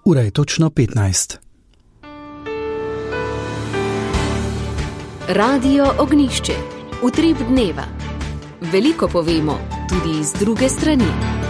Ura je točno 15. Radio Ognjišče. Utrip dneva. Veliko povemo, tudi iz druge strani.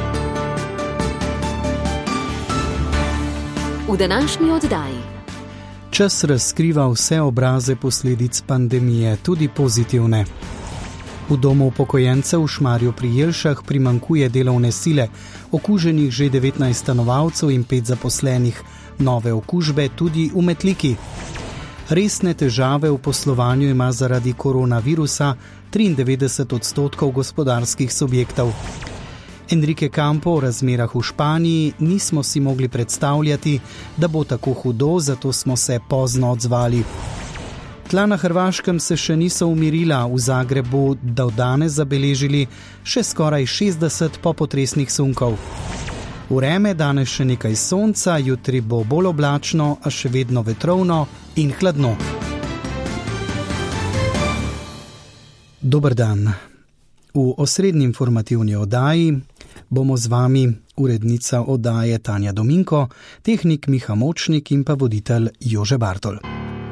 V današnji oddaji. Čas razkriva vse obraze posledic pandemije, tudi pozitivne. V domu upokojencev v Šmarju pri Jelšah primanjkuje delovne sile, okuženih že 19 stanovalcev in 5 zaposlenih, nove okužbe tudi v Metliki. Resne težave v poslovanju ima zaradi koronavirusa 93% gospodarskih subjektov. Enrique Campo o razmerah v Španiji nismo si mogli predstavljati, da bo tako hudo, zato smo se pozno odzvali. Tla na Hrvaškem se še niso umirila, v Zagrebu do danes zabeležili še skoraj 60 popotresnih sunkov. Vreme danes še nekaj sonca, jutri bo bolj oblačno, a še vedno vetrovno in hladno. Dober dan. V osrednji informativni oddaji bomo z vami urednica oddaje Tanja Dominko, tehnik Miha Močnik in pa voditelj Jože Bartol.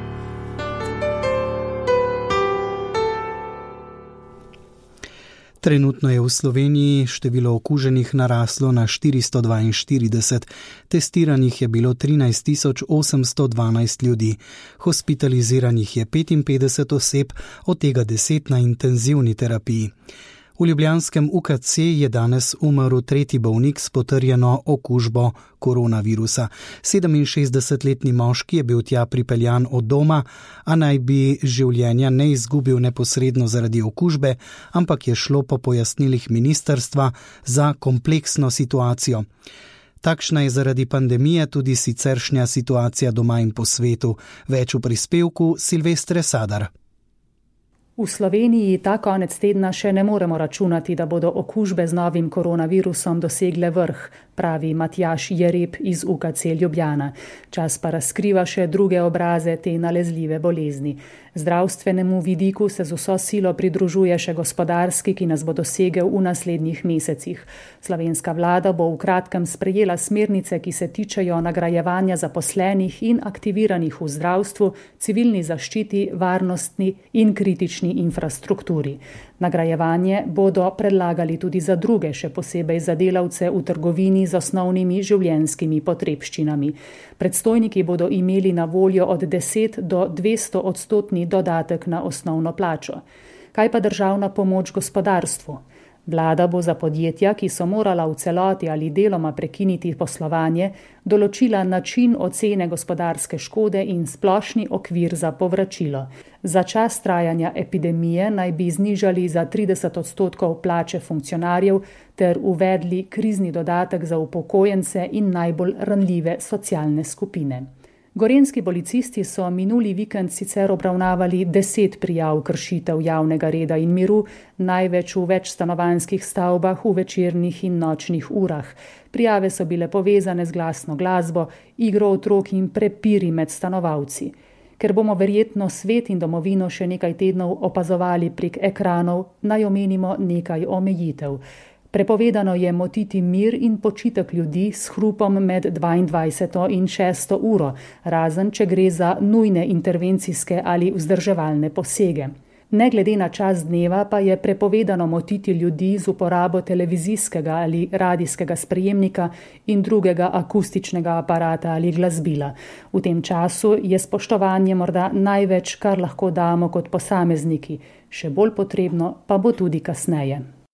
Trenutno je v Sloveniji število okuženih naraslo na 442, testiranih je bilo 13 812 ljudi, hospitaliziranih je 55 oseb, od tega 10 na intenzivni terapiji. V ljubljanskem UKC je danes umrl tretji bolnik s potrjeno okužbo koronavirusa. 67-letni moški je bil tja pripeljan od doma, a naj bi življenja ne izgubil neposredno zaradi okužbe, ampak je šlo po pojasnilih ministrstva za kompleksno situacijo. Takšna je zaradi pandemije tudi siceršnja situacija doma in po svetu. Več v prispevku Silvestre Sadar. V Sloveniji ta konec tedna še ne moremo računati, da bodo okužbe z novim koronavirusom dosegle vrh, pravi Matjaž Jereb iz UKC Ljubljana. Čas pa razkriva še druge obraze te nalezljive bolezni. Zdravstvenemu vidiku se z vso silo pridružuje še gospodarski, ki nas bo dosegel v naslednjih mesecih. Slovenska vlada bo v kratkem sprejela smernice, ki se tičejo nagrajevanja zaposlenih in aktiviranih v zdravstvu, civilni zaščiti, varnostni in kritični infrastrukturi. Nagrajevanje bodo predlagali tudi za druge, še posebej za delavce v trgovini z osnovnimi življenjskimi potrebščinami. Predstojniki bodo imeli na voljo od 10 do 200% dodatek na osnovno plačo. Kaj pa državna pomoč gospodarstvu? Vlada bo za podjetja, ki so morala v celoti ali deloma prekiniti poslovanje, določila način ocene gospodarske škode in splošni okvir za povračilo. Za čas trajanja epidemije naj bi znižali za 30% plače funkcionarjev ter uvedli krizni dodatek za upokojence in najbolj ranljive socialne skupine. Gorenjski policisti so minuli vikend sicer obravnavali 10 prijav kršitev javnega reda in miru, največ v večstanovanjskih stavbah v večernih in nočnih urah. Prijave so bile povezane z glasno glasbo, igro otrok in prepiri med stanovalci. Ker bomo verjetno svet in domovino še nekaj tednov opazovali prek ekranov, naj omenimo nekaj omejitev. Prepovedano je motiti mir in počitek ljudi s hrupom med 22. in 6. uro, razen če gre za nujne intervencijske ali vzdrževalne posege. Ne glede na čas dneva pa je prepovedano motiti ljudi z uporabo televizijskega ali radijskega sprejemnika in drugega akustičnega aparata ali glasbila. V tem času je spoštovanje morda največ, kar lahko damo kot posamezniki, še bolj potrebno pa bo tudi kasneje.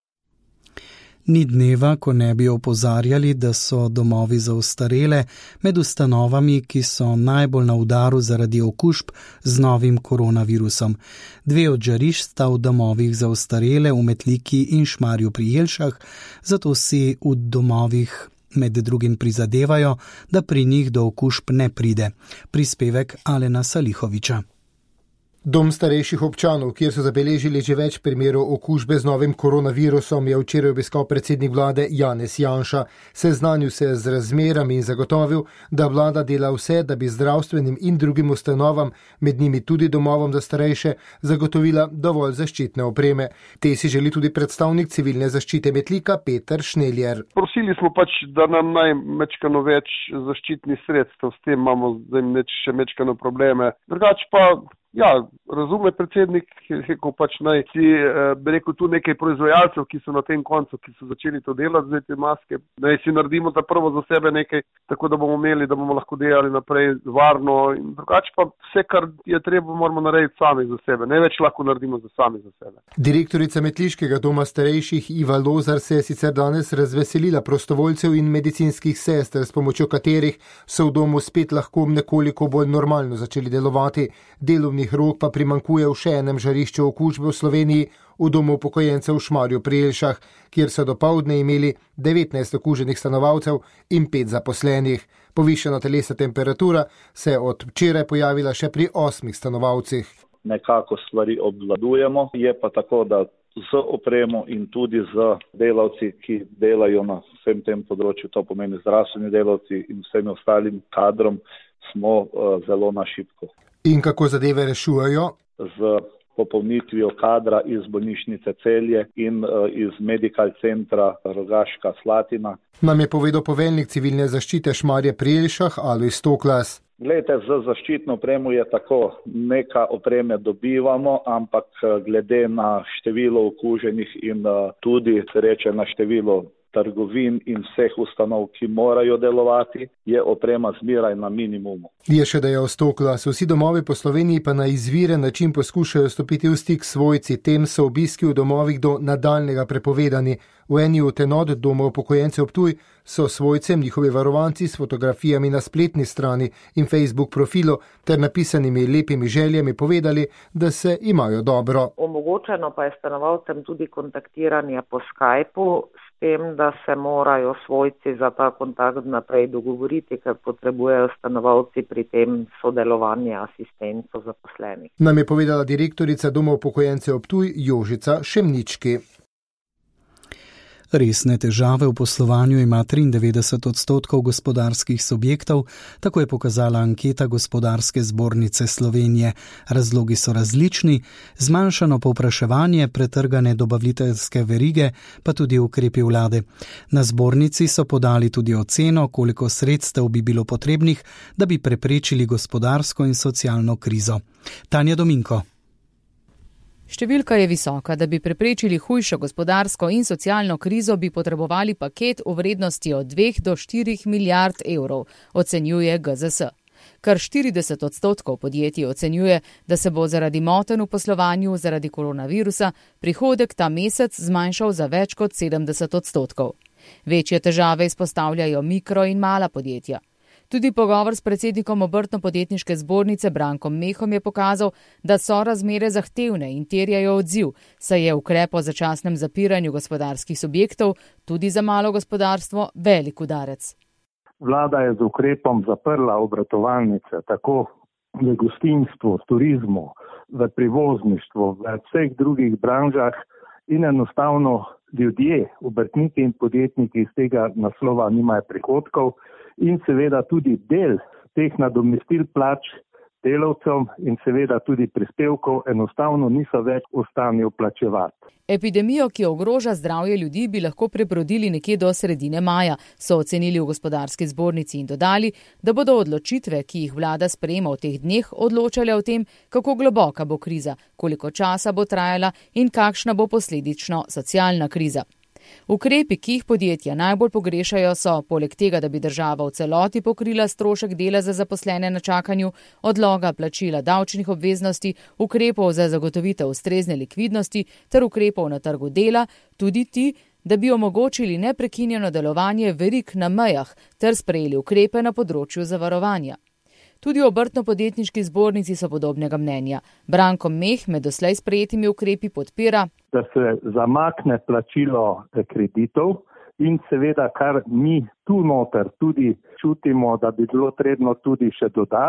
Ni dneva, ko ne bi opozarjali, da so domovi za ostarele med ustanovami, ki so najbolj na udaru zaradi okužb z novim koronavirusom. 2 od žarišč sta v domovih za ostarele v Metliki in Šmarju pri Jelšah, zato si v domovih med drugim prizadevajo, da pri njih do okužb ne pride. Prispevek Alena Salihoviča. Dom starejših občanov, kjer so zabeležili že več primerov okužbe z novim koronavirusom, je včeraj obiskal predsednik vlade Janez Janša. Seznanil se z razmerami in zagotovil, da vlada dela vse, da bi zdravstvenim in drugim ustanovam, med njimi tudi domovom za starejše, zagotovila dovolj zaščitne opreme. Te si želi tudi predstavnik civilne zaščite Metlika Peter Šneljer. Prosili smo da nam naj mečkano več zaščitnih sredstev, s tem imamo zdaj še mečkano probleme. Drugače pa, razume predsednik, rekel naj si, bi rekel, tu nekaj proizvajalcev, ki so na tem koncu, ki so začeli to delati, zdaj te maske, naj si naredimo ta prvo za sebe nekaj, tako da bomo imeli, da bomo lahko delali naprej varno in drugače pa vse, kar je treba, moramo narediti sami za sebe, ne več lahko naredimo sami za sebe. Direktorica Metliškega doma starejših Iva Lozar se je sicer danes razveselila prostovoljcev in medicinskih sester, s pomočjo katerih so v domu spet lahko nekoliko bolj normalno začeli delovati. Delovnih rok pa primanjkuje v še enem žarišču okužbe v Sloveniji, v domu upokojencev v Šmarju pri Jelšah, kjer so dopoldne imeli 19 okuženih stanovalcev in 5 zaposlenih. Povišana telesna temperatura se je od včeraj pojavila še pri 8 stanovalcih. Nekako stvari obvladujemo, je pa tako, da z opremo in tudi z delavci, ki delajo na vsem tem področju, to pomeni zdravstveni delavci in vsemi ostalim kadrom, smo zelo na šibko. In kako zadeve rešujejo? Z popolnitvijo kadra iz bolnišnice Celje in iz Medical centra Rogaška Slatina. Nam je povedal poveljnik civilne zaščite Šmarje pri Jelšah Alojz Toklas. Glejte, z zaščitno opremo je tako, nekaj opreme dobivamo, ampak glede na število okuženih in tudi na število trgovin in vseh ustanov, ki morajo delovati, je oprema zmeraj na minimumu. Je še dejal Toklas, vsi domovi po Sloveniji pa na izviren način poskušajo stopiti v stik s svojci, tem so obiski v domovih do nadaljnega prepovedani. V eni od enot doma upokojencev Ptuj so svojcem njihovi varovanci s fotografijami na spletni strani in Facebook profilu ter napisanimi lepimi željami povedali, da se imajo dobro. Omogočeno pa je stanovalcem tudi kontaktiranje po Skypu, s tem, da se morajo svojci za ta kontakt naprej dogovoriti, ker potrebujejo stanovalci pri tem sodelovanje asistenco zaposlenih. Nam je povedala direktorica doma upokojencev Ptuj Jožica Šemnički. Resne težave v poslovanju ima 93% gospodarskih subjektov, tako je pokazala anketa Gospodarske zbornice Slovenije. Razlogi so različni, zmanjšano povpraševanje, pretrgane dobaviteljske verige, pa tudi ukrepi vlade. Na zbornici so podali tudi oceno, koliko sredstev bi bilo potrebnih, da bi preprečili gospodarsko in socialno krizo. Tanja Dominko. Številka je visoka, da bi preprečili hujšo gospodarsko in socialno krizo, bi potrebovali paket v vrednosti od 2 do 4 milijard evrov, ocenjuje GZS. Kar 40% podjetij ocenjuje, da se bo zaradi motenj v poslovanju zaradi koronavirusa prihodek ta mesec zmanjšal za več kot 70%. Večje težave izpostavljajo mikro in mala podjetja. Tudi pogovor s predsednikom Obrtno-podjetniške zbornice Brankom Mehom je pokazal, da so razmere zahtevne in terjajo odziv, saj je ukrep o začasnem zapiranju gospodarskih subjektov tudi za malo gospodarstvo velik udarec. Vlada je z ukrepom zaprla obratovalnice tako v gostinstvu, turizmu, v prevozništvu, v vseh drugih branžah in enostavno ljudje, obrtniki in podjetniki iz tega naslova nimajo prihodkov. In seveda tudi del teh nadomestil plač delavcem in seveda tudi prispevkov enostavno niso več v stanju plačevati. Epidemijo, ki ogroža zdravje ljudi, bi lahko prebrodili nekje do sredine maja, so ocenili v Gospodarski zbornici in dodali, da bodo odločitve, ki jih vlada sprejema v teh dneh, odločale o tem, kako globoka bo kriza, koliko časa bo trajala in kakšna bo posledično socialna kriza. Ukrepi, ki jih podjetja najbolj pogrešajo, so, poleg tega, da bi država v celoti pokrila strošek dela za zaposlene na čakanju, odloga plačila davčnih obveznosti, ukrepov za zagotovitev ustrezne likvidnosti ter ukrepov na trgu dela, tudi ti, da bi omogočili neprekinjeno delovanje verig na mejah ter sprejeli ukrepe na področju zavarovanja. Tudi v Obrtno-podjetniški zbornici so podobnega mnenja. Branko Meh med doslej sprejetimi ukrepi podpira, da se zamakne plačilo kreditov in seveda, kar mi tu noter tudi čutimo, da bi bilo trebno tudi še dodati,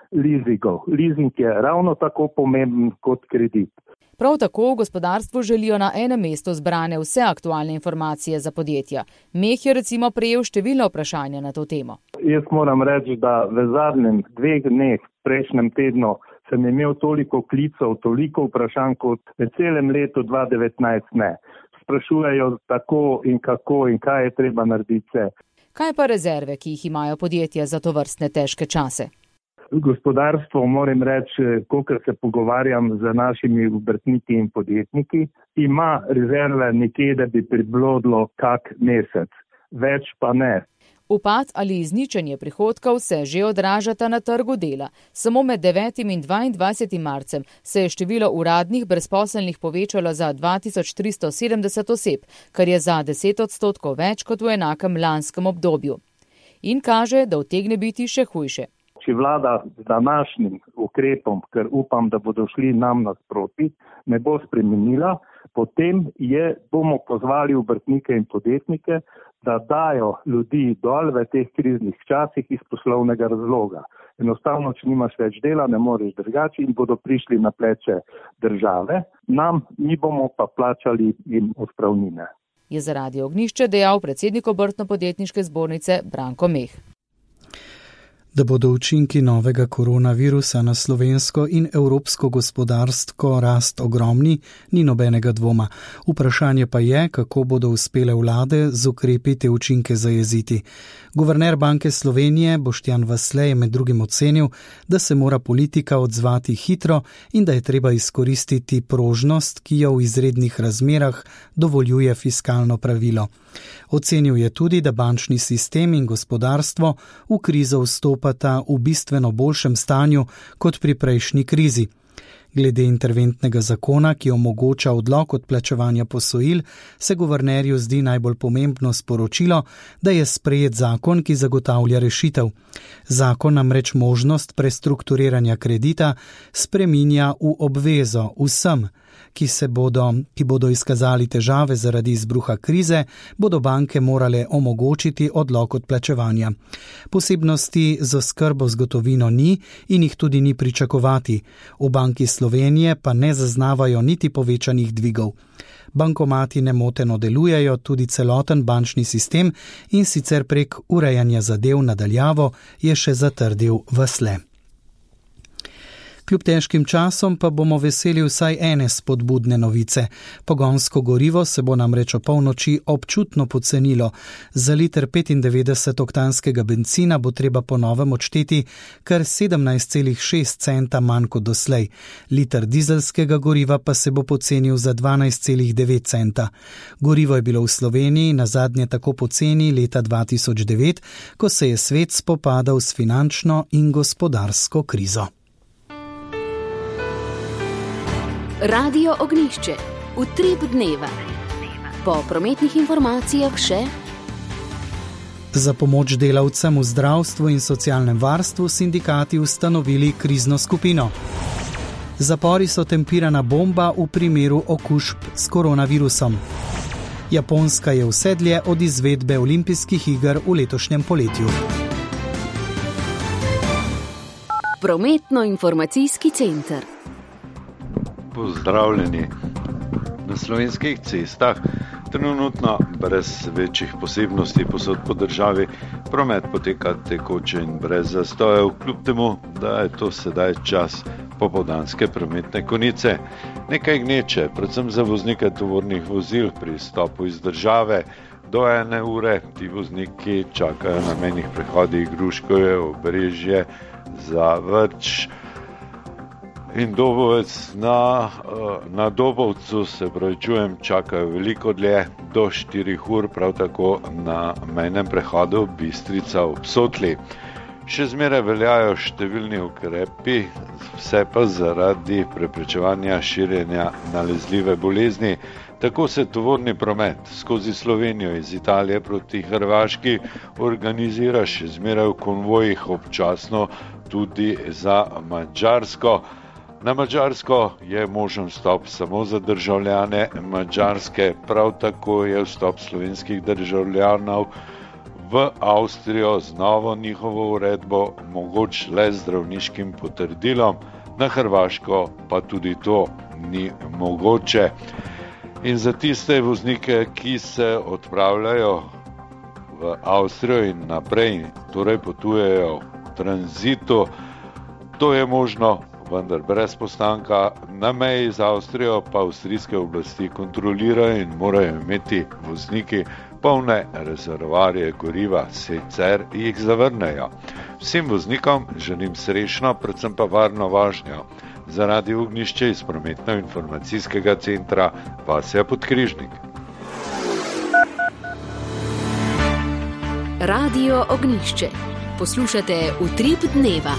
leasingov. Leasing je ravno tako pomemben kot kredit. Prav tako v gospodarstvu želijo na enem mestu zbrane vse aktualne informacije za podjetja. Meh je recimo prejel številna vprašanja na to temo. Jaz moram reči, da v zadnjem 2 dneh, prejšnjem tednu, sem imel toliko klicev, toliko vprašanj kot v celem letu 2019 ne. Sprašujejo tako in kako in kaj je treba narediti. Kaj pa rezerve, ki jih imajo podjetja za to vrstne težke čase? Gospodarstvo, moram reči, kolikor se pogovarjam z našimi obrtniki in podjetniki, ima rezerve nekje, da bi priblodlo kak mesec. Več pa ne. Upad ali izničenje prihodkov se že odražata na trgu dela. Samo med 9. in 22. marcem se je število uradnih brezposelnih povečalo za 2370 oseb, kar je za 10% več kot v enakem lanskem obdobju. In kaže, da utegne biti še hujše. Če vlada z današnjim ukrepom, ker upam, da bodo šli nam nasproti, ne bo spremenila, potem bomo pozvali obrtnike in podjetnike, da dajo ljudi dol v teh kriznih časih iz poslovnega razloga. Enostavno, če nimaš več dela, ne moreš drugače in bodo prišli na pleče države, mi bomo pa plačali jim odpravnine. Je za Radio Ognjišče dejal predsednik Obrtno-podjetniške zbornice Branko Meh. Da bodo učinki novega koronavirusa na slovensko in evropsko gospodarsko rast ogromni, ni nobenega dvoma. Vprašanje pa je, kako bodo uspele vlade z ukrepi te učinke zajeziti. Guverner Banke Slovenije Boštjan Vasle je med drugim ocenil, da se mora politika odzvati hitro in da je treba izkoristiti prožnost, ki jo v izrednih razmerah dovoljuje fiskalno pravilo. Ocenil je tudi, da bančni sistem in gospodarstvo v krizo vstopata v bistveno boljšem stanju kot pri prejšnji krizi. Glede interventnega zakona, ki omogoča odlog odplačevanja posojil, se guvernerju zdi najbolj pomembno sporočilo, da je sprejet zakon, ki zagotavlja rešitev. Zakon namreč možnost prestrukturiranja kredita spreminja v obvezo vsem, ki bodo izkazali težave zaradi izbruha krize, bodo banke morale omogočiti odlog odplačevanja. Posebnosti z oskrbo z gotovino ni in jih tudi ni pričakovati. V Banki Slovenije pa ne zaznavajo niti povečanih dvigov. Bankomati nemoteno delujejo, tudi celoten bančni sistem in sicer prek urejanja zadev na daljavo, je še zatrdil Vasle. Kljub težkim časom pa bomo veseli vsaj ene spodbudne novice. Pogonsko gorivo se bo namreč o polnoči občutno pocenilo. Za liter 95-oktanskega bencina bo treba po novem odšteti kar 17,6 centa manj kot doslej. Liter dizelskega goriva pa se bo pocenil za 12,9 centa. Gorivo je bilo v Sloveniji nazadnje tako poceni leta 2009, ko se je svet spopadal s finančno in gospodarsko krizo. Radio Ognjišče, utrip dneva. Po prometnih informacijah še. Za pomoč delavcem v zdravstvu in socialnem varstvu sindikati ustanovili krizno skupino. Zapori so tempirana bomba v primeru okužb s koronavirusom. Japonska je vse dlje od izvedbe olimpijskih iger v letošnjem poletju. Prometno-informacijski center. Pozdravljeni. Na slovenskih cestah trenutno brez večjih posebnosti posod po državi promet poteka tekoče in brez zastojev, kljub temu, da je to sedaj čas popoldanske prometne konice. Nekaj gneče, predvsem za voznike tovornih vozil pri stopu iz države do 1 ure. Ti vozniki čakajo na mejnih prehodih Gruškovje, Obrežje, Zavrč in Dobovec. Na Dobovcu čakajo veliko dlje, do 4 ur, prav tako na mejnem prehodu Bistrica ob Sotli. Še zmeraj veljajo številni ukrepi, vse pa zaradi preprečevanja širjenja nalezljive bolezni. Tako se tovorni promet skozi Slovenijo iz Italije proti Hrvaški organizira še zmeraj v konvojih, občasno tudi za Madžarsko. Na Madžarsko je možen vstop samo za državljane Madžarske, prav tako je vstop slovenskih državljanov v Avstrijo z novo njihovo uredbo mogoč le z zdravniškim potrdilom, na Hrvaško pa tudi to ni mogoče. In za tiste voznike, ki se odpravljajo v Avstrijo in naprej, torej potujejo v tranzitu, to je možno, vendar brez postanka. Na meji z Avstrijo pa avstrijske oblasti kontrolirajo in morajo imeti vozniki polne rezervoarje goriva, sicer jih zavrnejo. Vsem voznikom želim srečno, predvsem pa varno vožnjo. Zaradi Ognjišče iz prometno-informacijskega centra Vasja Podkrižnik. Radio Ognjišče. Poslušate Utrip dneva.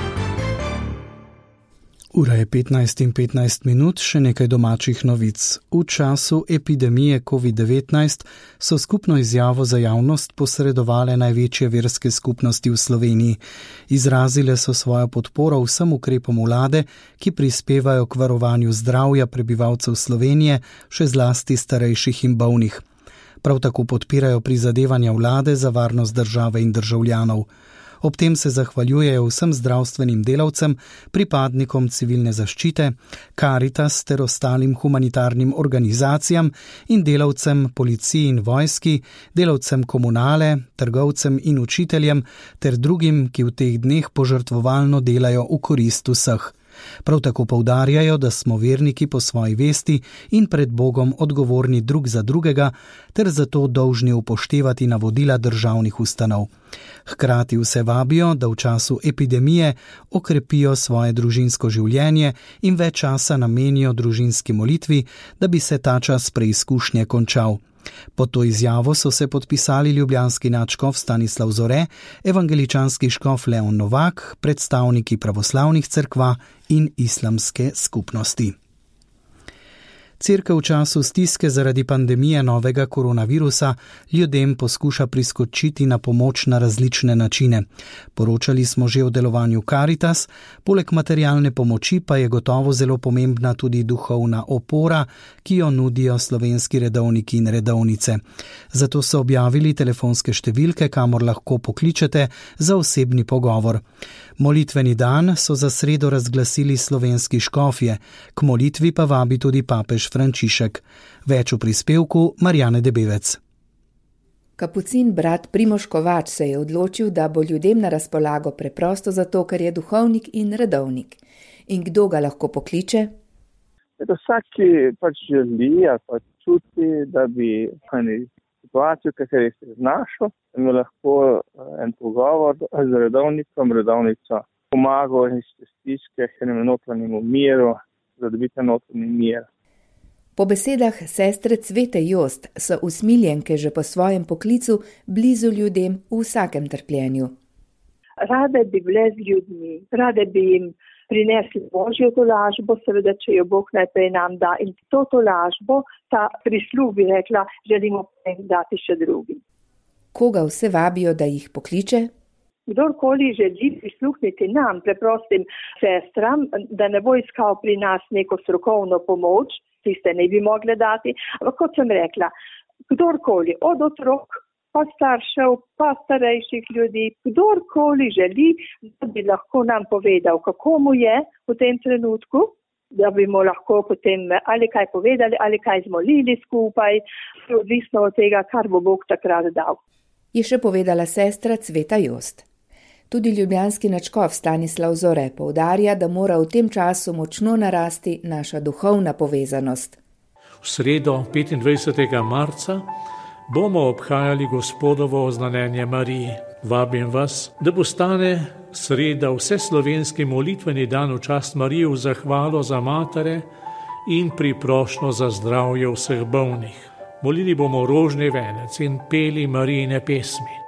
Ura je 15:15, še nekaj domačih novic. V času epidemije COVID-19 so skupno izjavo za javnost posredovale največje verske skupnosti v Sloveniji. Izrazile so svojo podporo vsem ukrepom vlade, ki prispevajo k varovanju zdravja prebivalcev Slovenije, še zlasti starejših in bolnih. Prav tako podpirajo prizadevanja vlade za varnost države in državljanov. Ob tem se zahvaljujejo vsem zdravstvenim delavcem, pripadnikom civilne zaščite, Karitas ter ostalim humanitarnim organizacijam in delavcem policiji in vojski, delavcem komunale, trgovcem in učiteljem ter drugim, ki v teh dneh požrtvovalno delajo v korist vseh. Prav tako poudarjajo, da smo verniki po svoji vesti in pred Bogom odgovorni drug za drugega, ter zato dolžni upoštevati navodila državnih ustanov. Hkrati vse vabijo, da v času epidemije okrepijo svoje družinsko življenje in več časa namenijo družinski molitvi, da bi se ta čas preizkušnje končal. Pod to izjavo so se podpisali ljubljanski nadškof Stanislav Zore, evangeličanski škof Leon Novak, predstavniki pravoslavnih cerkva in islamske skupnosti. Cerkev v času stiske zaradi pandemije novega koronavirusa ljudem poskuša priskočiti na pomoč na različne načine. Poročali smo že o delovanju Karitas, poleg materialne pomoči pa je gotovo zelo pomembna tudi duhovna opora, ki jo nudijo slovenski redovniki in redovnice. Zato so objavili telefonske številke, kamor lahko pokličete za osebni pogovor. Molitveni dan so za sredo razglasili slovenski škofje, k molitvi pa vabi tudi papež Frančišek. Več v prispevku Marjane Debevec. Kapucin brat Primož Kovač se je odločil, da bo ljudem na razpolago preprosto zato, ker je duhovnik in redovnik. In kdo ga lahko pokliče? Vsak, ki pač želi ali pa čuti, da bi situacijo, v kateri se znašel, ima lahko en pogovor z redovnikom, redovnica pomaga iz stiske, notranjemu miru, da dobite notranji mir. Po besedah sestre Cvete Jost so usmiljenke že po svojem poklicu blizu ljudem v vsakem trpljenju. Rade bi bile z ljudmi, rade bi jim prinesli Božjo tolažbo, seveda, če jo Bog najprej nam da. In to tolažbo, ta prisluh, bi rekla, želimo dati še drugim. Koga vse vabijo, da jih pokliče? Kdorkoli želi prisluhniti nam, preprostim sestram, da ne bo iskal pri nas neko strokovno pomoč, tiste ne bi mogli dati, ampak kot sem rekla, kdorkoli, od otrok, pa staršev, pa starejših ljudi, kdorkoli želi, da bi lahko nam povedal, kako mu je v tem trenutku, da bi mu lahko potem ali kaj povedali, ali kaj zmolili skupaj, odvisno od tega, kar bo Bog takrat dal. Je še povedala sestra Cveta Jost. Tudi ljubljanski nadškof Stanislav Zore poudarja, da mora v tem času močno narasti naša duhovna povezanost. V sredo 25. marca bomo obhajali Gospodovo oznanjenje Mariji. Vabim vas, da postane sreda vseslovenski molitveni dan v čast Mariji v zahvalo za matere in priprošnjo za zdravje vseh bolnih. Molili bomo rožni venec in peli Marijine pesmi.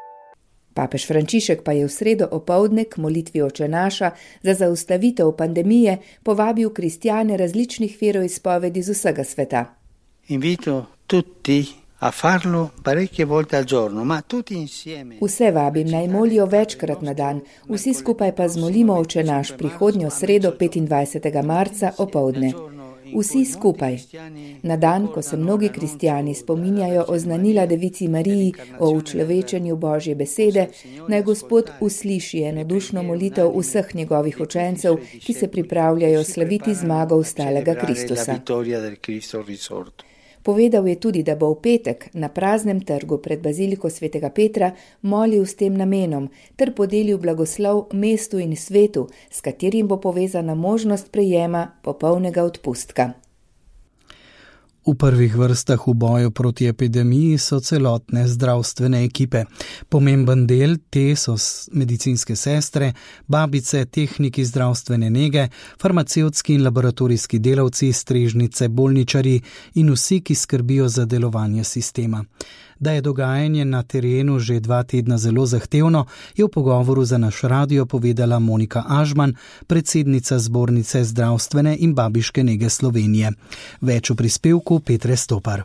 Papež Frančišek pa je v sredo opoldne k molitvi Oče naša za zaustavitev pandemije povabil kristjane različnih veroizpovedi z vsega sveta. Invito tutti a farlo parecchie volte al giorno, ma tutti insieme. Vse vabim naj molijo večkrat na dan, vsi skupaj pa zmolimo Oče naš prihodnjo sredo 25. marca opoldne. vsi skupaj. Na dan, ko se mnogi kristjani spominjajo oznanila Devici Mariji o učlovečenju Božje besede, naj Gospod usliši enodušno molitev vseh njegovih učencev, ki se pripravljajo slaviti zmago vstalega Kristusa. Povedal je tudi, da bo v petek na praznem trgu pred baziliko svetega Petra molil s tem namenom ter podelil blagoslov mestu in svetu, s katerim bo povezana možnost prejema popolnega odpustka. V prvih vrstah v boju proti epidemiji so celotne zdravstvene ekipe. Pomemben del te so medicinske sestre, babice, tehniki zdravstvene nege, farmacevtski in laboratorijski delavci, strežnice, bolničarji in vsi, ki skrbijo za delovanje sistema. Da je dogajanje na terenu že 2 tedna zelo zahtevno, je v pogovoru za naš radio povedala Monika Ažman, predsednica Zbornice zdravstvene in babiške nege Slovenije. Več v prispevku Petre Stopar.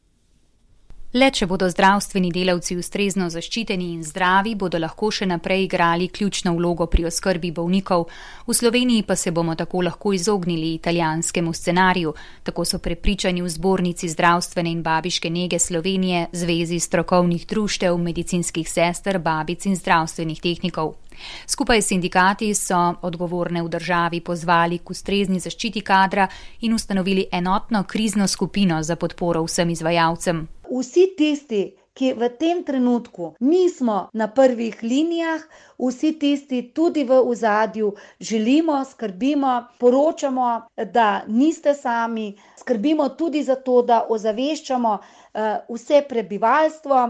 Le če bodo zdravstveni delavci ustrezno zaščiteni in zdravi, bodo lahko še naprej igrali ključno vlogo pri oskrbi bolnikov. V Sloveniji pa se bomo tako lahko izognili italijanskemu scenariju, tako so prepričani v Zbornici zdravstvene in babiške nege Slovenije, Zvezi strokovnih društev, medicinskih sester, babic in zdravstvenih tehnikov. Skupaj s sindikati so odgovorne v državi pozvali k ustrezni zaščiti kadra in ustanovili enotno krizno skupino za podporo vsem izvajalcem. Vsi tisti, ki v tem trenutku nismo na prvih linijah, vsi tisti tudi v ozadju želimo, skrbimo, poročamo, da niste sami, skrbimo tudi za to, da ozaveščamo vse prebivalstvo,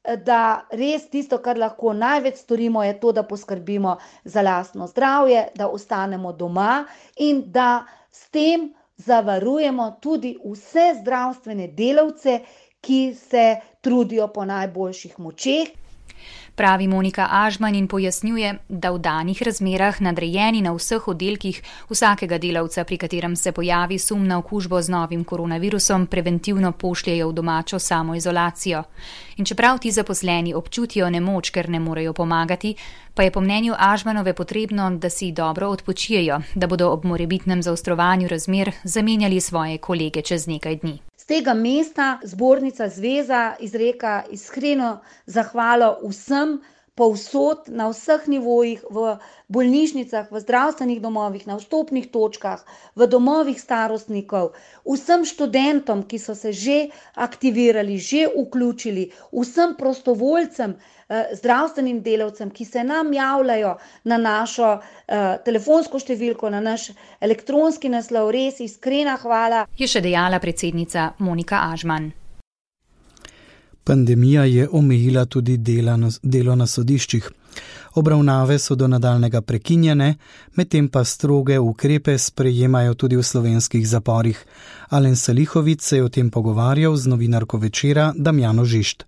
da res tisto, kar lahko največ storimo, je to, da poskrbimo za lastno zdravje, da ostanemo doma in da s tem zavarujemo tudi vse zdravstvene delavce, ki se trudijo po najboljših močeh. Pravi Monika Ažman in pojasnjuje, da v danih razmerah nadrejeni na vseh oddelkih vsakega delavca, pri katerem se pojavi sum na okužbo z novim koronavirusom, preventivno pošljejo v domačo samoizolacijo. In čeprav ti zaposleni občutijo nemoč, ker ne morejo pomagati, pa je po mnenju Ažmanove potrebno, da si dobro odpočijejo, da bodo ob morebitnem zaostrovanju razmer zamenjali svoje kolege čez nekaj dni. Z tega mesta Zbornica Zveza izreka iskreno zahvalo vsem povsod na vseh nivojih, v bolnišnicah, v zdravstvenih domovih, na vstopnih točkah, v domovih starostnikov, vsem študentom, ki so se že aktivirali, že vključili, vsem prostovoljcem, zdravstvenim delavcem, ki se nam javljajo na našo telefonsko številko, na naš elektronski naslov, res iskrena hvala. Je še dejala predsednica Monika Ažman. Pandemija je omejila tudi delo na sodiščih. Obravnave so do nadaljnega prekinjene, medtem pa stroge ukrepe sprejemajo tudi v slovenskih zaporih. Alen Salihovic se je o tem pogovarjal z novinarko Večera Damjano Žišt.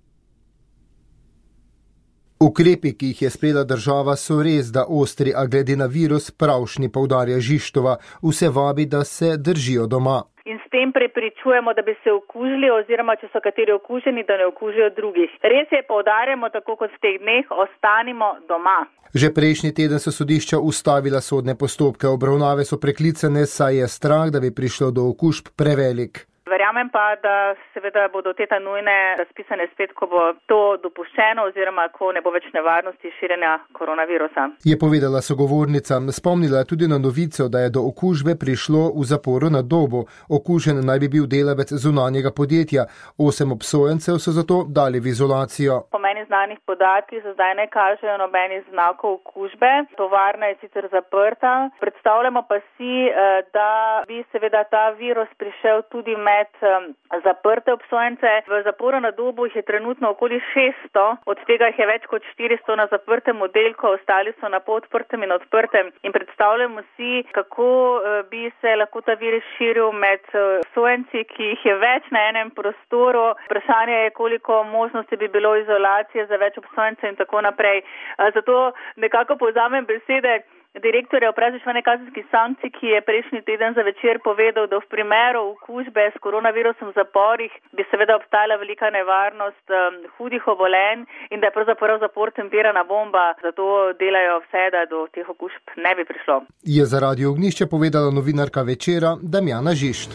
Ukrepi, ki jih je sprejela država, so res da ostri, a glede na virus pravšnji, poudarja Žištova, vse vabi, da se držijo doma. In s tem prepričujemo, da bi se okužili oziroma, če so kateri okuženi, da ne okužijo drugih. Res je, poudarjamo, tako kot v teh dneh, ostanimo doma. Že prejšnji teden so sodišča ustavila sodne postopke, obravnave so preklicane, saj je strah, da bi prišlo do okužb prevelik. Verjamem pa, da seveda bodo te nujne razpisane spet, ko bo to dopuščeno oziroma ko ne bo več nevarnosti širjenja koronavirusa. Je povedala sogovornica. Spomnila je tudi na novico, da je do okužbe prišlo v zaporu na Dobu. Okužen naj bi bil delavec zunanjega podjetja. 8 obsojencev so zato dali v izolacijo. Po meni znanih podatkih za zdaj ne kažejo nobenih znakov okužbe. Tovarna je sicer zaprta. Predstavljamo pa si, da bi seveda ta virus prišel tudi med zaprte obsojence. V zaporu na Dobu jih je trenutno okoli 600, od tega jih je več kot 400 na zaprtem oddelku, ostali so na podprtem in odprtem. In predstavljamo si, kako bi se lahko ta virus širil med obsojenci, ki jih je več na enem prostoru. Vprašanje je, koliko možnosti bi bilo izolacije za več obsojencev in tako naprej. Zato nekako povzamem besede direktorja Uprave za izvrševanje kazenskih sankcij, ki je prejšnji teden zvečer povedal, da v primeru okužbe s koronavirusom v zaporih bi seveda obstajala velika nevarnost hudih obolenj in da je pravzaprav zapor tempirana bomba, zato delajo vse, da do teh okužb ne bi prišlo. Je za Radio Ognjišče povedala novinarka Večera Damjana Žišt.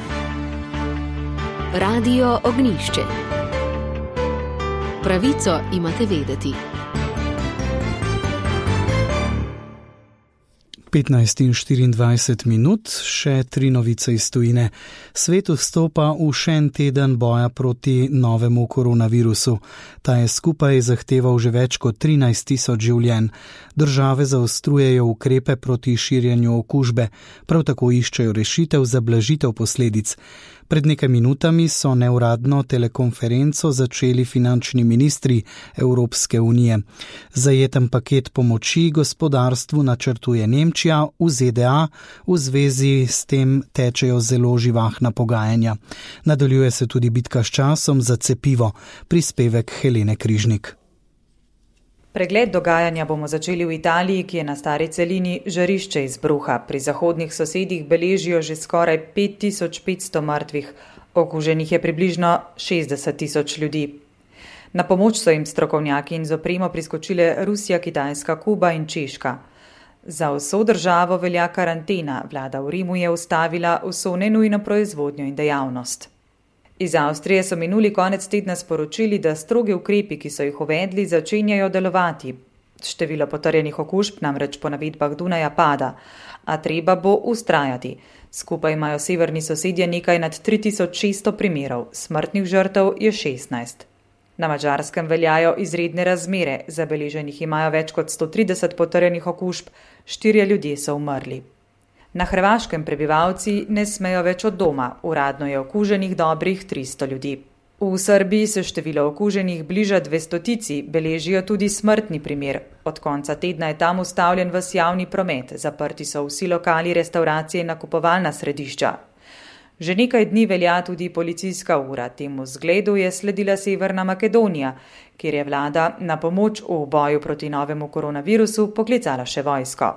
Radio Ognjišče. Pravico imate vedeti. 15:24, še 3 novice iz tujine. Svet vstopa v še en teden boja proti novemu koronavirusu. Ta je skupaj zahteval že več kot 13 000 življenj. Države zaostrujejo ukrepe proti širjenju okužbe, prav tako iščejo rešitev za blažitev posledic. Pred nekaj minutami so neuradno telekonferenco začeli finančni ministri Evropske unije. Zajeten paket pomoči gospodarstvu načrtuje Nemčija, v ZDA v zvezi s tem tečejo zelo živahna pogajanja. Nadaljuje se tudi bitka s časom za cepivo, prispevek Helene Križnik. Pregled dogajanja bomo začeli v Italiji, ki je na stari celini žarišče izbruha. Pri zahodnih sosedih beležijo že skoraj 5500 mrtvih, okuženih je približno 60 000 ljudi. Na pomoč so jim strokovnjaki in z opremo priskočile Rusija, Kitajska, Kuba in Češka. Za vso državo velja karantena, vlada v Rimu je ustavila vso nenujno proizvodnjo in dejavnost. Iz Avstrije so minuli konec tedna sporočili, da strogi ukrepi, ki so jih uvedli, začenjajo delovati. Število potrjenih okužb namreč po navedbah Dunaja pada, a treba bo ustrajati. Skupaj imajo severni sosedje nekaj nad 3600 primerov, smrtnih žrtev je 16. Na Madžarskem veljajo izredne razmere, zabeleženih imajo več kot 130 potrjenih okužb, 4 ljudje so umrli. Na Hrvaškem prebivalci ne smejo več od doma, uradno je okuženih dobrih 300 ljudi. V Srbiji se število okuženih bliža 200, beležijo tudi smrtni primer. Od konca tedna je tam ustavljen ves javni promet, zaprti so vsi lokali, restauracije in nakupovalna središča. Že nekaj dni velja tudi policijska ura, temu zgledu je sledila Severna Makedonija, kjer je vlada na pomoč v boju proti novemu koronavirusu poklicala še vojsko.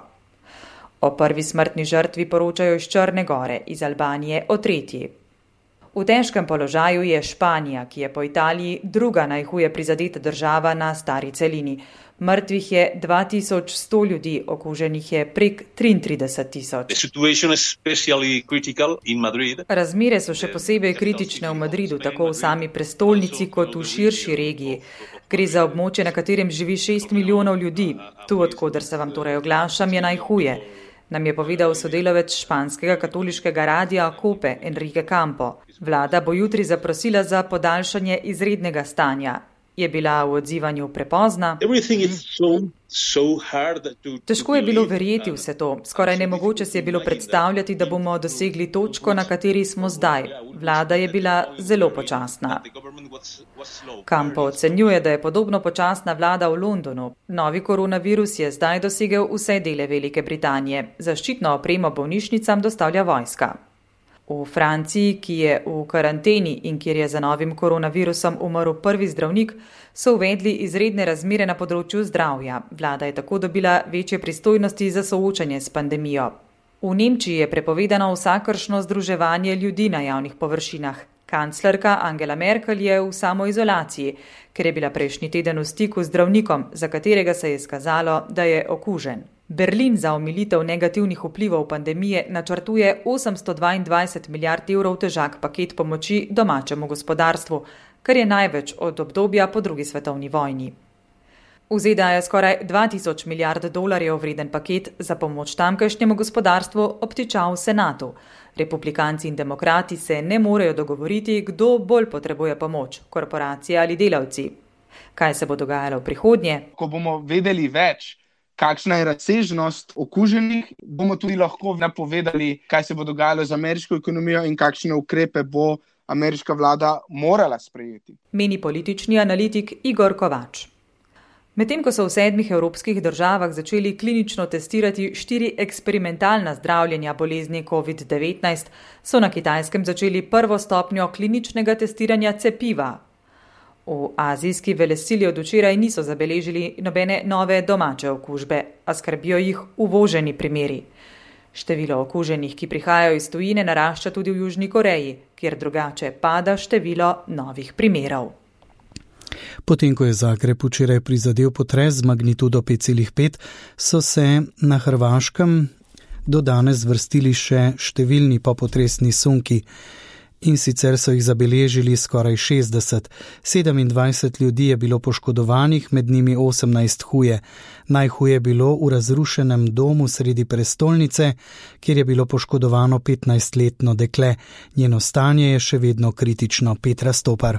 O prvi smrtni žrtvi poročajo iz Črne Gore, iz Albanije o 3. V težkem položaju je Španija, ki je po Italiji druga najhuje prizadeta država na stari celini. Mrtvih je 2100 ljudi, okuženih je prek 33 000. Razmere so še posebej kritične v Madridu, tako v sami prestolnici kot v širši regiji. Gre za območje, na katerem živi 6 milijonov ljudi. Tu, odkoder se vam torej oglašam, je najhuje. Nam je povedal sodelavec španskega katoliškega radia Cope Enrique Campo. Vlada bo jutri zaprosila za podaljšanje izrednega stanja. Je bila v odzivanju prepozna? Težko je bilo verjeti vse to. Skoraj nemogoče si je bilo predstavljati, da bomo dosegli točko, na kateri smo zdaj. Vlada je bila zelo počasna. Campo ocenjuje, da je podobno počasna vlada v Londonu. Novi koronavirus je zdaj dosegel vse dele Velike Britanije. Zaščitno opremo bolnišnicam dostavlja vojska. V Franciji, ki je v karanteni in kjer je za novim koronavirusom umrl prvi zdravnik, so uvedli izredne razmere na področju zdravja. Vlada je tako dobila večje pristojnosti za soočanje s pandemijo. V Nemčiji je prepovedano vsakršno združevanje ljudi na javnih površinah. Kanclerka Angela Merkel je v samoizolaciji, ker je bila prejšnji teden v stiku z zdravnikom, za katerega se je izkazalo, da je okužen. Berlin za omilitev negativnih vplivov pandemije načrtuje 822 milijard evrov težak paket pomoči domačemu gospodarstvu, kar je največ od obdobja po drugi svetovni vojni. V ZDA je skoraj 2000 milijard dolarjev vreden paket za pomoč tamkajšnjemu gospodarstvu obtičal v senatu. Republikanci in demokrati se ne morejo dogovoriti, kdo bolj potrebuje pomoč, korporacije ali delavci. Kaj se bo dogajalo v prihodnje? Ko bomo vedeli več, kakšna je razsežnost okuženih, bomo tudi lahko napovedali, kaj se bo dogajalo z ameriško ekonomijo in kakšne ukrepe bo ameriška vlada morala sprejeti. Meni politični analitik Igor Kovač. Medtem ko so v 7 evropskih državah začeli klinično testirati 4 eksperimentalna zdravljenja bolezni COVID-19, so na Kitajskem začeli prvo stopnjo kliničnega testiranja cepiva. V azijski velesili od včeraj niso zabeležili nobene nove domače okužbe, a skrbijo jih uvoženi primeri. Število okuženih, ki prihajajo iz tujine, narašča tudi v Južni Koreji, kjer drugače pada število novih primerov. Potem, ko je Zagreb včeraj prizadel potres z magnitudo 5,5, so se na Hrvaškem do danes vrstili še številni popotresni sunki. In sicer so jih zabeležili skoraj 60. 27 ljudi je bilo poškodovanih, med njimi 18 huje. Najhuje je bilo v razrušenem domu sredi prestolnice, kjer je bilo poškodovano 15-letno dekle. Njeno stanje je še vedno kritično. Petra Stopar.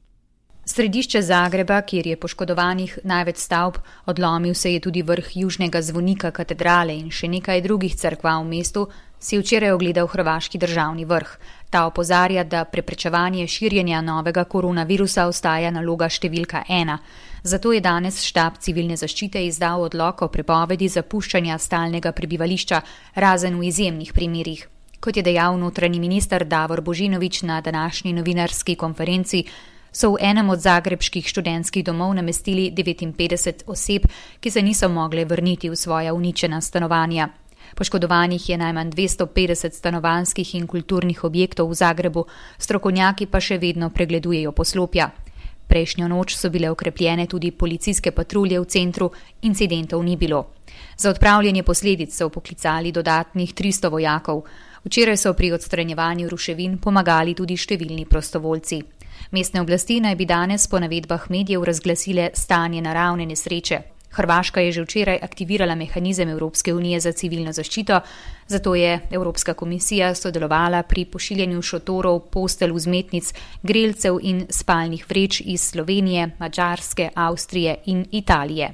Središče Zagreba, kjer je poškodovanih največ stavb, odlomil se je tudi vrh južnega zvonika katedrale in še nekaj drugih cerkva v mestu, si včeraj ogledal hrvaški državni vrh. Ta opozarja, da preprečevanje širjenja novega koronavirusa ostaja naloga številka 1. Zato je danes štab civilne zaščite izdal odlok o prepovedi zapuščanja stalnega prebivališča, razen v izjemnih primerih. Kot je dejal notranji minister Davor Božinović na današnji novinarski konferenci, so v enem od zagrebških študentskih domov namestili 59 oseb, ki se niso mogle vrniti v svoja uničena stanovanja. Poškodovanih je najmanj 250 stanovanjskih in kulturnih objektov v Zagrebu, strokovnjaki pa še vedno pregledujejo poslopja. Prejšnjo noč so bile okrepljene tudi policijske patrulje v centru, incidentov ni bilo. Za odpravljanje posledic so poklicali dodatnih 300 vojakov. Včeraj so pri odstranjevanju ruševin pomagali tudi številni prostovoljci. Mestne oblasti naj bi danes po navedbah medijev razglasile stanje naravne nesreče. Hrvaška je že včeraj aktivirala mehanizem Evropske unije za civilno zaščito, zato je Evropska komisija sodelovala pri pošiljanju šotorov, postelj, vzmetnic, grelcev in spalnih vreč iz Slovenije, Madžarske, Avstrije in Italije.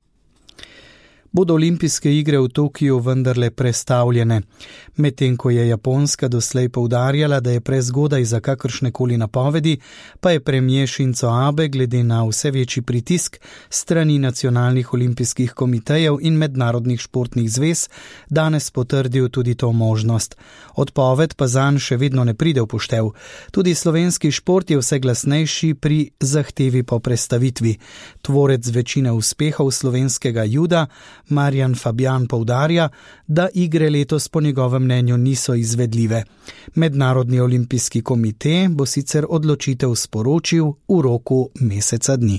Bodo olimpijske igre v Tokiju vendarle prestavljene. Medtem ko je Japonska doslej poudarjala, da je prezgodaj za kakršnekoli napovedi, pa je premier Shinzo Abe glede na vse večji pritisk strani nacionalnih olimpijskih komitejev in mednarodnih športnih zvez danes potrdil tudi to možnost. Odpoved pa zanj še vedno ne pride v poštev. Tudi slovenski šport je vse glasnejši pri zahtevi po prestavitvi. Tvorec večine uspehov slovenskega juda Marjan Fabjan poudarja, da igre letos po njegovem mnenju niso izvedljive. Mednarodni olimpijski komite bo sicer odločitev sporočil v roku meseca dni.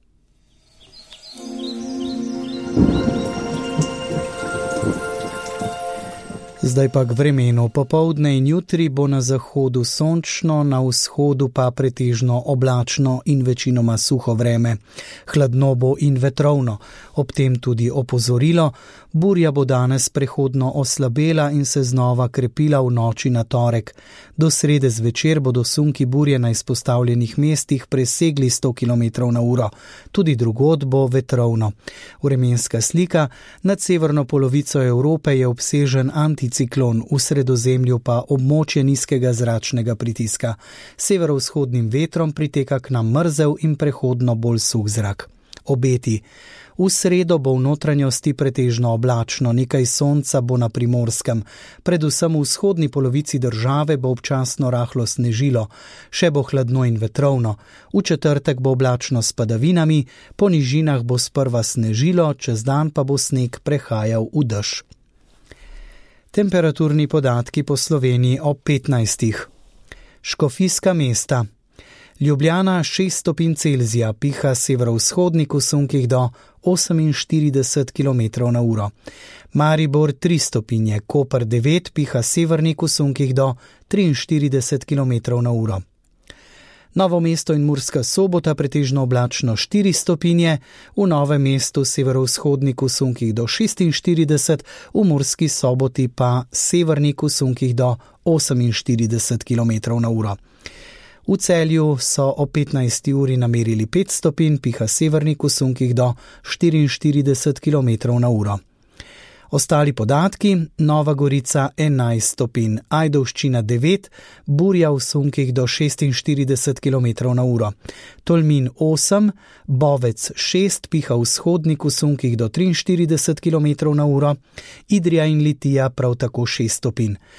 Zdaj pa k vremenu. Popoldne in jutri bo na zahodu sončno, na vzhodu pa pretežno oblačno in večinoma suho vreme. Hladno bo in vetrovno. Ob tem tudi opozorilo, burja bo danes prehodno oslabela in se znova krepila v noči na torek. Do srede zvečer bodo sunki burje na izpostavljenih mestih presegli 100 km/h. Tudi drugod bo vetrovno. Vremenska slika: nad severno polovico Evrope je obsežen anticiklon, v Sredozemlju pa območje nizkega zračnega pritiska. Severovzhodnim vetrom priteka k nam mrzel in prehodno bolj suh zrak. Obeti: v sredo bo v notranjosti pretežno oblačno, nekaj sonca bo na Primorskem. Predvsem v vzhodni polovici države bo občasno rahlo snežilo, še bo hladno in vetrovno. V četrtek bo oblačno s padavinami, po nižinah bo sprva snežilo, čez dan pa bo sneg prehajal v dež. Temperaturni podatki po Sloveniji ob 15. Škofijska mesta. Ljubljana 6 stopinj Celzija, piha severovzhodnik v sunkih do 48 km/h. Maribor 3 stopinje, Koper 9, piha severnik v sunkih do 43 km/h. Novo mesto in Murska Sobota pretežno oblačno 4 stopinje, v Novem mestu severovzhodnik v sunkih do 46, v Murski Soboti pa severnik v sunkih do 48 km/h. V Celju so o 15. uri namerili 5 stopinj, piha severnik v sunkih do 44 km/h. Ostali podatki: Nova Gorica 11 stopinj, Ajdovščina 9, burja v sunkih do 46 km/h. Tolmin 8, Bovec 6, piha vzhodnik v sunkih do 43 km/h. Idrija in Litija prav tako 6 stopinj.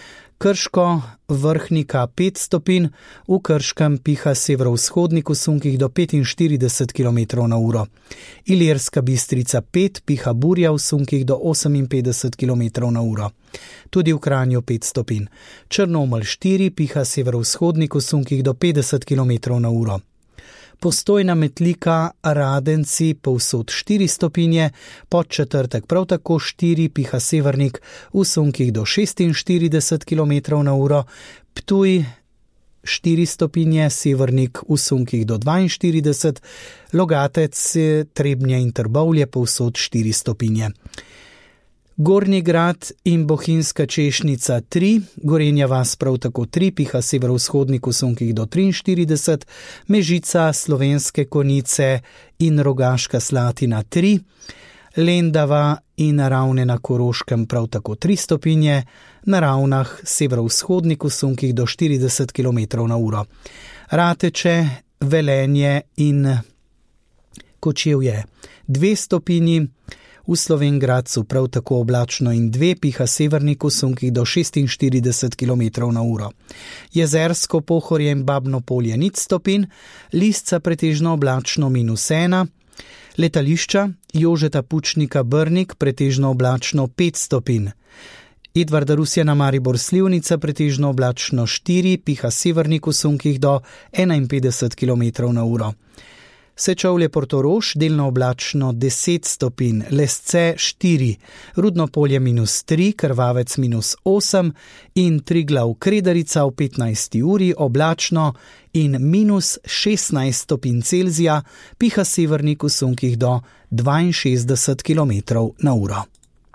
Krško, Vrhnika 5 stopinj, v Krškem piha severovzhodnik v sunkih do 45 km/h. Ilirska Bistrica 5 piha burja v sunkih do 58 km/h. Tudi v Kranju 5 stopinj. Črnomelj 4 piha severovzhodnik v sunkih do 50 km/h. Postojna, Metlika, Radenci povsod 4 stopinje, Podčetrtek prav tako 4 piha severnik v sunkih do 46 km/h, Ptuj 4 stopinje, severnik v sunkih do 42, Logatec, Trebnje in Trbovlje povsod 4 stopinje. Gornji Grad in Bohinjska Češnica 3, Gorenja vas prav tako 3, piha severovzhodnik v sunkih do 43, Mežica, Slovenske Konjice in Rogaška Slatina 3, Lendava in Ravne na Koroškem prav tako 3 stopinje, na Ravnah severovzhodnik v sunkih do 40 km/h. Rateče, Velenje in Kočevje 2 stopinji, v Slovenj Gradcu prav tako oblačno in 2, piha severnik v sunkih do 46 km/h. Jezersko, Pohorje in Babno Polje 0 stopinj, Lisca pretežno oblačno -1, letališča Jožeta Pučnika Brnik pretežno oblačno 5 stopinj. Edvarda Rusjana Maribor Slivnica pretežno oblačno 4, piha severnik v sunkih do 51 km/h. Sečovlje Portorož delno oblačno 10 stopinj, Lesce 4, Rudno Polje -3, Krvavec -8 in Triglav Kredarica v 15. uri oblačno in -16 stopinj Celzija, piha severnik v sunkih do 62 km/h.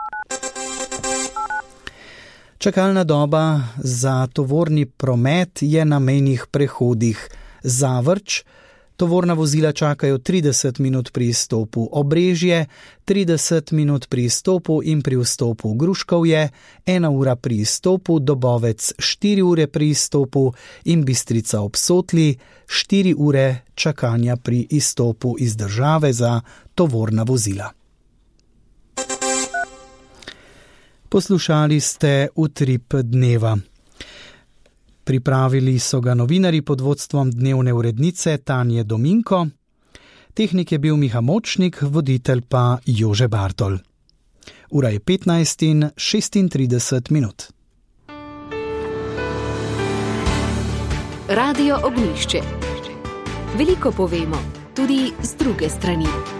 Čakalna doba za tovorni promet je na mejnih prehodih Zavrč. Tovorna vozila čakajo 30 minut pri izstopu Obrežje, 30 minut pri izstopu in pri vstopu Gruškovje, 1 ura pri izstopu Dobovec, 4 ure pri izstopu in Bistrica ob Sotli, 4 ure čakanja pri izstopu iz države za tovorna vozila. Poslušali ste Utrip dneva. Pripravili so ga novinarji pod vodstvom dnevne urednice Tanje Dominko. Tehnik je bil Miha Močnik, voditelj pa Jože Bartol. Ura je 15:36. Radio Ognjišče. Veliko povemo, tudi z druge strani.